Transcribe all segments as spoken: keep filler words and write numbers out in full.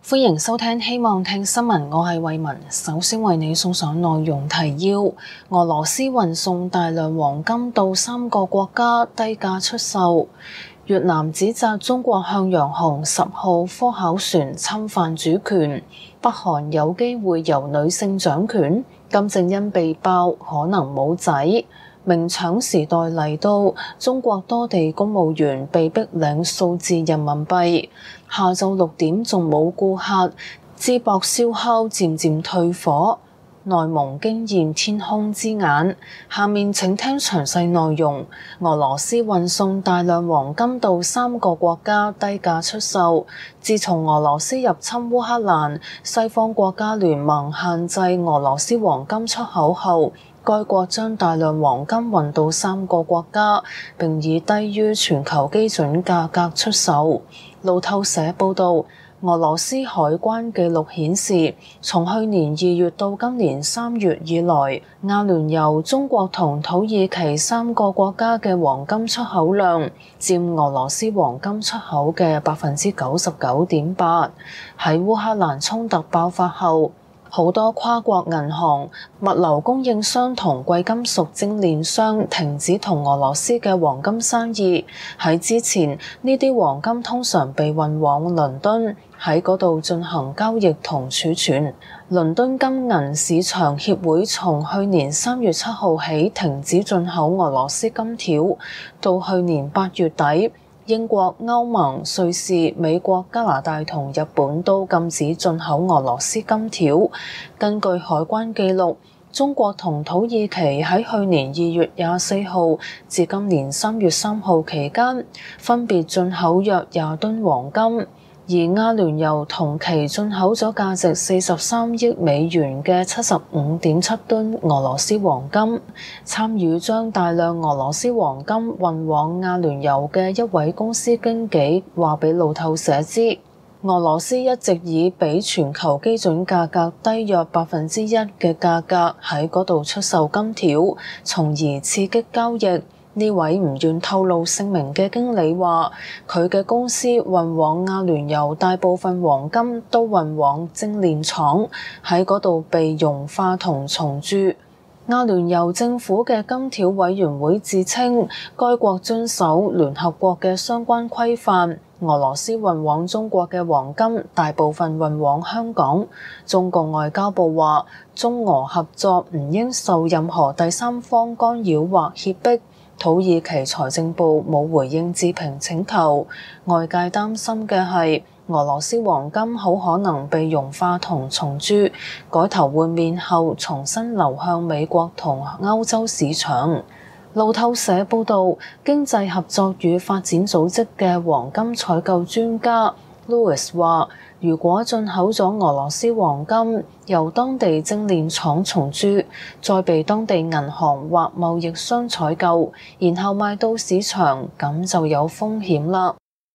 歡迎收聽希望聽新聞，我係慧雯。首先為你送上內容提要：俄羅斯運送大量黃金到三個國家低價出售；越南指責中國向陽紅十號科考船侵犯主權；北韓有機會由女性掌權；金正恩被爆可能冇仔；明搶時代嚟到，中國多地公務員被逼領數字人民幣。下晝六點仲冇顧客，淄博燒烤漸漸退火。內蒙驚現天空之眼。下面請聽詳細內容。俄羅斯運送大量黃金到三個國家低價出售。自從俄羅斯入侵烏克蘭，西方國家聯盟限制俄羅斯黃金出口後，該國將大量黃金運到三個國家，並以低於全球基準價格出售。路透社報導，俄羅斯海關記錄顯示，從去年二月到今年三月以來，阿聯酋、中國同土耳其三個國家嘅黃金出口量佔俄羅斯黃金出口嘅百分之九十九點八。喺烏克蘭衝突爆發後，好多跨國銀行、物流供應商同貴金屬精煉商停止同俄羅斯嘅黃金生意。喺之前，呢啲黃金通常被運往倫敦，喺嗰度進行交易同儲存。倫敦金銀市場協會從去年三月七號起停止進口俄羅斯金條，到去年八月底，英國、歐盟、瑞士、美國、加拿大同日本都禁止進口俄羅斯金條。根據海關記錄，中國同土耳其喺去年二月廿四號至今年三月三號期間，分別進口約廿噸黃金。而阿聯酋同期進口咗價值四十三億美元嘅七十五點七噸俄羅斯黃金。參與將大量俄羅斯黃金運往阿聯酋嘅一位公司經紀話俾路透社知，俄羅斯一直以比全球基準價格低約百分之一嘅價格喺嗰度出售金條，從而刺激交易。呢位唔願透露姓名嘅經理話，佢嘅公司運往阿聯酋大部分黃金都運往精煉廠，喺嗰度被熔化同重鑄。阿聯酋政府嘅金條委員會自稱，該國遵守聯合國嘅相關規範。俄羅斯運往中國嘅黃金大部分運往香港。中國外交部話，中俄合作唔應受任何第三方干擾或脅迫。土耳其財政部冇回應置評請求。外界擔心嘅係，俄羅斯黃金好可能被熔化同重鑄，改頭換面後重新流向美國同歐洲市場。路透社報導，經濟合作與發展組織嘅黃金採購專家 Louis 話，如果進口咗俄羅斯黃金，由當地精煉廠重鑄，再被當地銀行或貿易商採購，然後賣到市場，咁就有風險啦。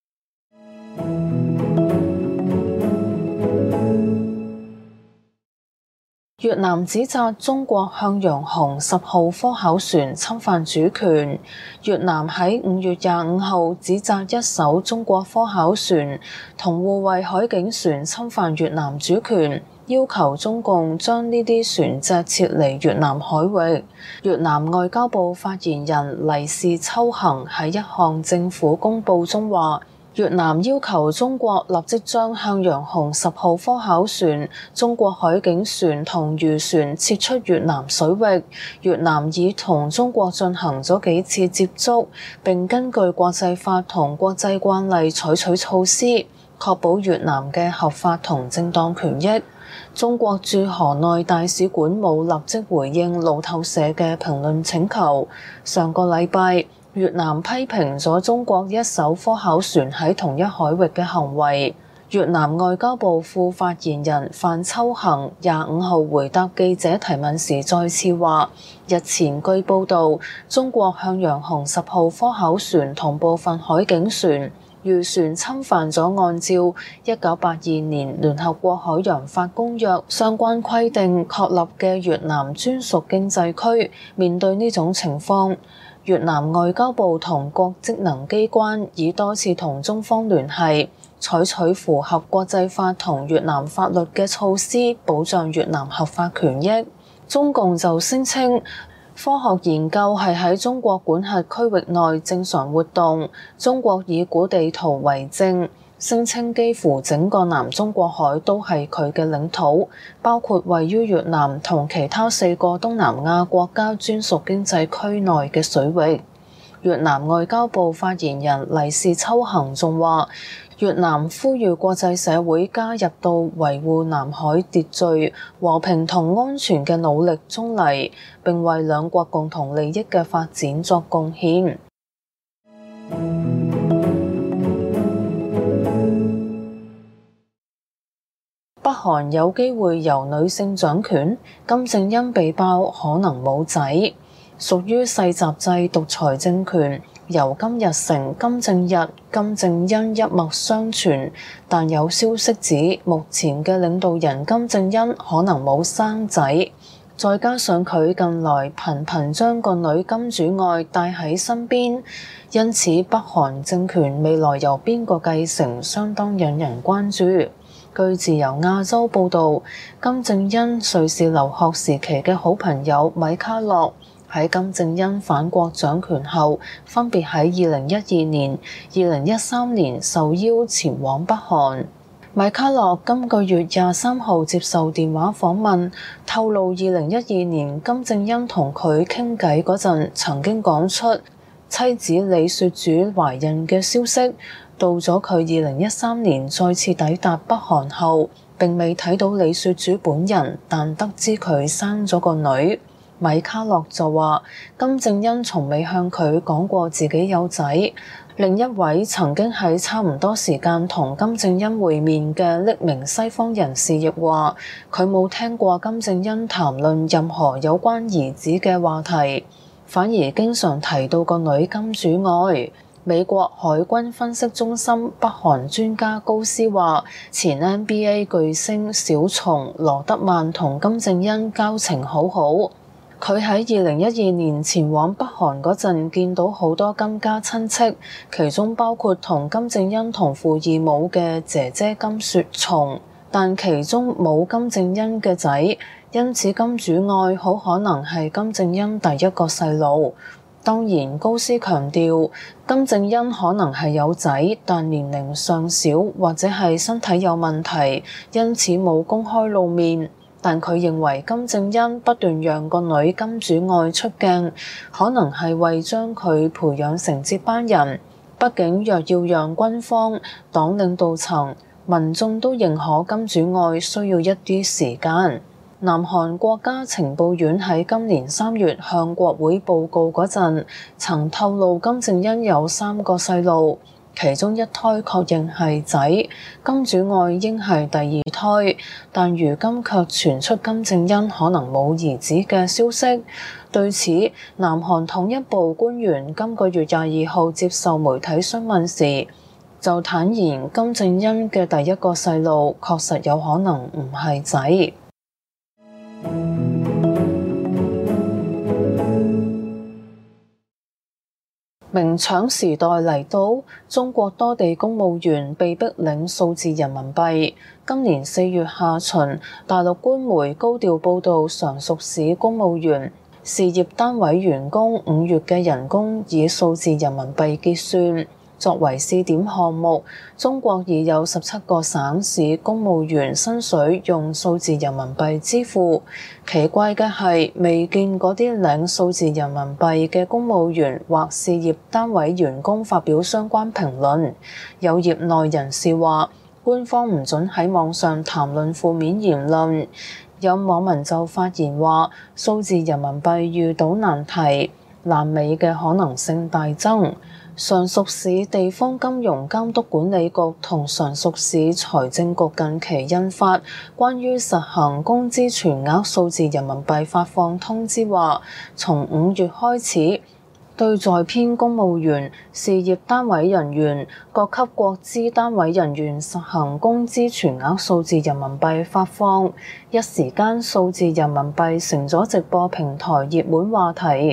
越南指責中國向陽紅十號科考船侵犯主權。越南喺五月廿五號指責一艘中國科考船同護衛海警船侵犯越南主權，要求中共將呢啲船隻撤離越南海域。越南外交部發言人黎氏秋恒喺一項政府公報中話，越南要求中國立即將向陽紅十號科考船、中國海警船同漁船撤出越南水域。越南已同中國進行咗幾次接觸，並根據國際法同國際慣例採取措施，確保越南嘅合法同正當權益。中國駐河內大使館冇立即回應路透社嘅評論請求。上個禮拜，越南批評咗中國一艘科考船喺同一海域嘅行為。越南外交部副發言人范秋恒廿五號回答記者提問時再次話，日前據報導，中國向陽紅十號科考船同部分海警船、漁船侵犯咗按照一九八二年聯合國海洋法公約相關規定確立嘅越南專屬經濟區。面對呢種情況，越南外交部同各職能機關已多次同中方聯繫， 採取符合國際法同越南法律嘅措施，保障越南合法權益。中共就聲稱科學研究係喺中國管轄區域內正常活動，中國以古地圖為證，聲稱幾乎整個南中國海都係佢嘅領土，包括位於越南同其他四個東南亞國家專屬經濟區內嘅水域。越南外交部發言人黎氏秋恒仲話，越南呼籲國際社會加入到維護南海秩序、和平同安全嘅努力中嚟，並為兩國共同利益嘅發展作貢獻。北韓有機會由女性掌權，金正恩被爆可能冇仔。屬於世襲制獨裁政權，由金日成、金正日、金正恩一脈相傳，但有消息指目前嘅領導人金正恩可能冇生仔，再加上佢近來頻頻將個女金主愛帶喺身邊，因此北韓政權未來由邊個繼承相當引人關注。據自由亞洲報導，金正恩瑞士留學時期嘅好朋友米卡洛喺金正恩返國掌權後，分別喺二零一二年、二零一三年受邀前往北韓。米卡洛今個月廿三號接受電話訪問，透露二零一二年金正恩同佢傾偈嗰陣，曾經講出妻子李雪主懷孕嘅消息。到咗佢二零一三年再次抵達北韓後，並未睇到李雪主本人，但得知佢生咗個女。米卡洛就話，金正恩從未向佢講過自己有仔。另一位曾經喺差唔多時間同金正恩會面嘅匿名西方人士亦話，佢冇聽過金正恩談論任何有關兒子嘅話題，反而經常提到個女金主愛。美國海軍分析中心北韓專家高斯話，前 N B A 巨星小松羅德曼同金正恩交情好好。佢喺二零一二年前往北韓嗰陣，見到好多金家親戚，其中包括同金正恩同父異母嘅姐姐金雪松，但其中冇金正恩嘅仔，因此金主愛好可能係金正恩第一個細路。當然，高斯強調金正恩可能係有仔，但年齡尚小或者係身體有問題，因此冇公開露面。但佢認為金正恩不斷讓個女金主愛出鏡，可能係為將佢培養成接班人。畢竟若要讓軍方、黨領導層、民眾都認可金主愛，需要一啲時間。南韓國家情報院喺今年三月向國會報告嗰陣，曾透露金正恩有三個細路，其中一胎確認係仔，金主愛應係第二胎，但如今卻傳出金正恩可能冇兒子嘅消息。對此，南韓統一部官員今個月廿二號接受媒體詢問時，就坦言金正恩嘅第一個細路確實有可能唔係仔。明搶時代嚟到，中國多地公務員被逼領數字人民幣。今年四月下旬，大陸官媒高調報導，常熟市公務員、事業單位員工五月嘅人工以數字人民幣結算。作為試點項目，中國已有十七個省市公務員薪水用數字人民幣支付。奇怪嘅係，未見嗰啲領數字人民幣嘅公務員或事業單位員工發表相關評論。有業內人士話，官方唔准喺網上談論負面言論。有網民就發言話，數字人民幣遇到難題，爛尾嘅可能性大增。常熟市地方金融監督管理局同常熟市財政局近期印發關於實行工資全額數字人民幣發放通知，話從五月開始，對在編公務員、事業單位人員、各級國資單位人員實行工資全額數字人民幣發放。一時間，數字人民幣成咗直播平台熱門話題。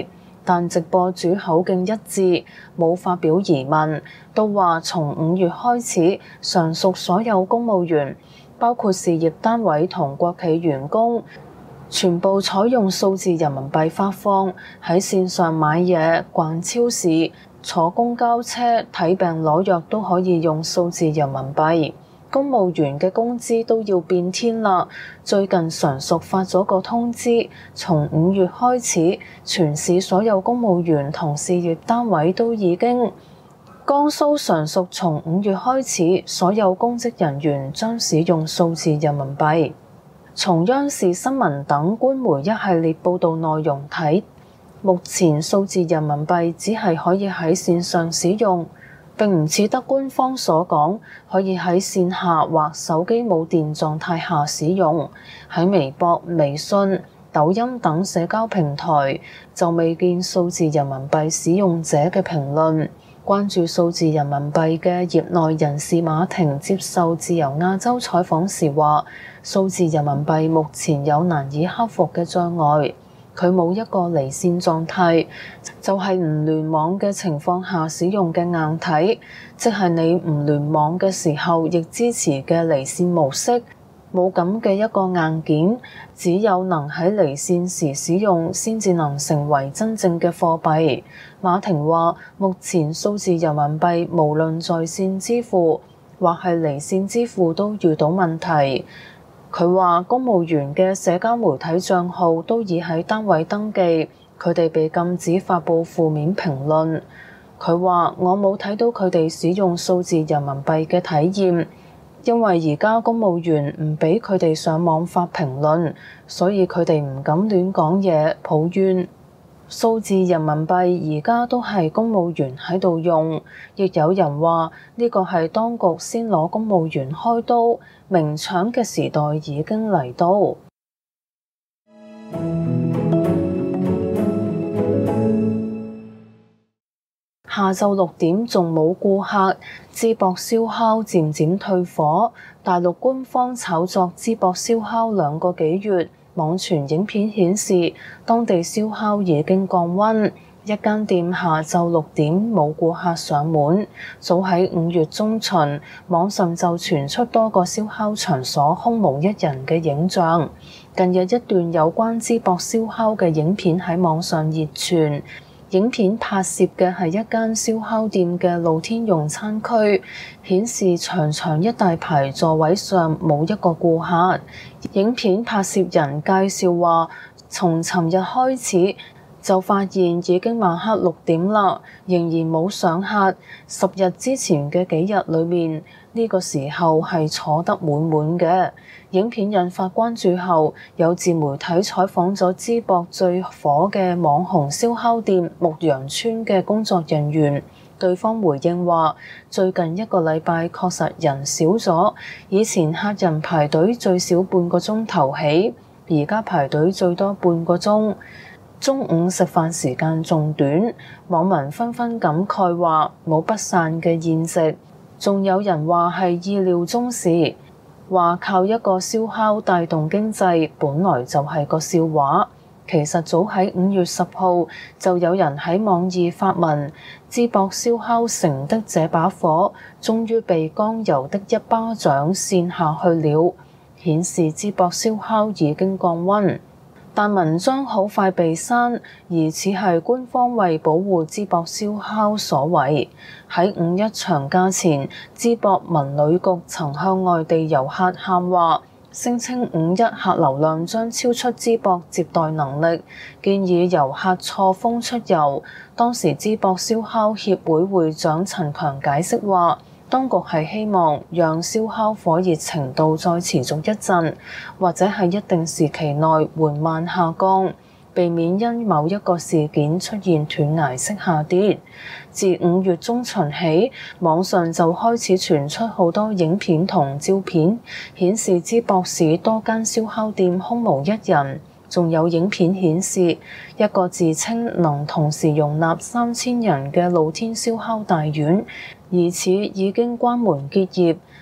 但直播主口徑一致，冇發表疑問，都話從五月開始，常屬所有公務員，包括事業單位同國企員工，全部採用數字人民幣發放，喺線上買嘢、逛超市、坐公交車、睇病攞藥都可以用數字人民幣。公務員嘅工資都要變天啦！最近常屬發咗個通知，從五月開始，全市所有公務員同事業單位都已經。江蘇常屬從五月開始，所有公職人員將使用數字人民幣。從央視新聞等官媒一系列報導內容睇，目前數字人民幣只係可以喺線上使用。並唔似得官方所講，可以喺線下或手機冇電狀態下使用。喺微博、微信、抖音等社交平台就未見數字人民幣使用者嘅評論。關注數字人民幣嘅業內人士馬婷接受自由亞洲採訪時話，數字人民幣目前有難以克服嘅障礙。佢冇一個離線狀態，就係唔聯網嘅情況下使用嘅硬體，即係你唔聯網嘅時候亦支持嘅離線模式。冇咁嘅一個硬件，只有能喺離線時使用，先至能成為真正嘅貨幣。馬婷話：目前數字人民幣無論在線支付或係離線支付都遇到問題。佢話公務員嘅社交媒體帳號都已喺單位登記，佢哋被禁止發布負面評論。佢話我冇睇到佢哋使用數字人民幣嘅體驗，因為而家公務員唔俾佢哋上網發評論，所以佢哋唔敢亂講嘢抱怨。數字人民幣而家都係公務員喺度用，亦有人話呢個係當局先攞公務員開刀，明搶嘅時代已經嚟到。下晝六點仲冇顧客，淄博燒烤漸漸退火。大陸官方炒作淄博燒烤兩個幾月。網傳影片顯示，當地燒烤已經降溫。一間店下晝六點冇顧客上門。早喺五月中旬，網上就傳出多個燒烤場所空無一人嘅影像。近日一段有關淄博燒烤嘅影片喺網上熱傳。影片拍攝嘅係一間燒烤店嘅露天用餐區，顯示長長一大排座位上冇一個顧客。影片拍攝人介紹話，從尋日開始就發現已經晚黑六點啦，仍然冇上客。十日之前嘅幾日裏面，呢個時候係坐得滿滿嘅。影片引發關注後，有自媒體採訪咗淄博最火嘅網紅燒烤店牧羊村嘅工作人員，對方回應話：最近一個禮拜確實人少咗，以前客人排隊最少半個鐘頭起，而家排隊最多半個鐘。中午食飯時間仲短，網民紛紛感慨話冇不散嘅宴席，仲有人話係意料中事。話靠一個燒烤帶動經濟，本來就係個笑話。其實早喺五月十號就有人喺網易發文，淄博燒烤城的這把火，終於被剛柔的一巴掌扇下去了，顯示淄博燒烤已經降溫。但文章好快被刪，疑似係官方為保護淄博燒烤所為。喺五一長假前，淄博文旅局曾向外地遊客喊話，聲稱五一客流量將超出淄博接待能力，建議遊客錯峰出遊。當時淄博燒烤協會會長陳強解釋話，當局係希望讓燒烤火熱程度再持續一陣，或者係一定時期內緩慢下降，避免因某一個事件出現斷崖式下跌。自五月中旬起，網上就開始傳出好多影片同照片，顯示淄博市多間燒烤店空無一人。仲有影片顯示一個自稱能同時容納三千人嘅露天燒烤大院，疑似已經關門結業。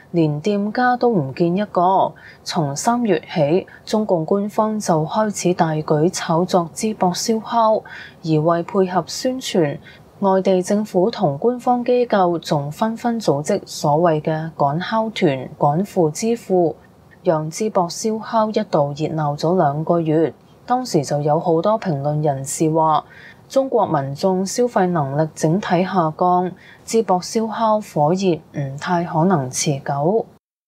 連店家都唔見一個。從三月起，中共官方就開始大舉炒作淄博燒烤，而為配合宣傳，外地政府同官方機構仲紛紛組織所謂嘅趕烤團、趕赴支付，讓淄博燒烤一度熱鬧咗兩個月。當時就有好多評論人士話，中國民眾消費能力整體下降，淄博燒烤火熱唔太可能持久。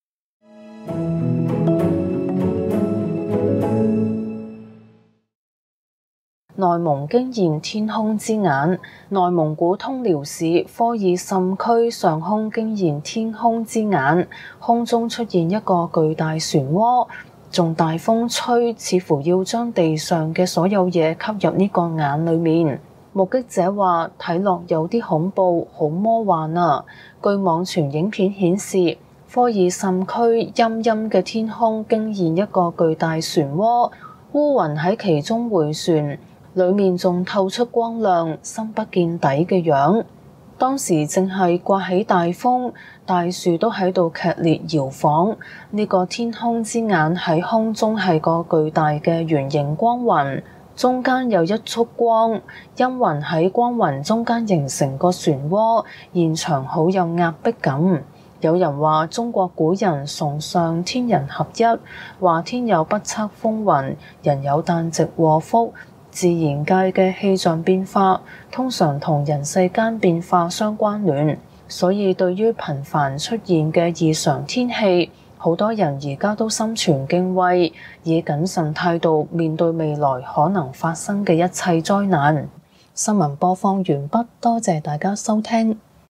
內蒙驚現天空之眼，內蒙古通遼市科爾沁區上空驚現天空之眼，空中出現一個巨大漩渦，仲大風吹，似乎要將地上嘅所有嘢吸入呢個眼裏面。目擊者話睇落有啲恐怖，好魔幻啊！據網傳影片顯示，科爾沁區陰陰嘅天空驚現一個巨大漩渦，烏雲喺其中迴旋，裏面仲透出光亮，深不見底嘅樣。當時正係颳起大風，大樹都喺度劇烈搖晃。呢個天空之眼喺空中係個巨大嘅圓形光雲，中間有一束光，陰雲喺光雲中間形成個漩渦，現場好有壓迫感。有人話中國古人崇尚天人合一，話天有不測風雲，人有旦夕禍福。自然界嘅氣象變化通常同人世間變化相關聯，所以對於頻繁出現嘅異常天氣，好多人而家都心存敬畏，以謹慎態度面對未來可能發生嘅一切災難。新聞播放完畢，多謝大家收聽。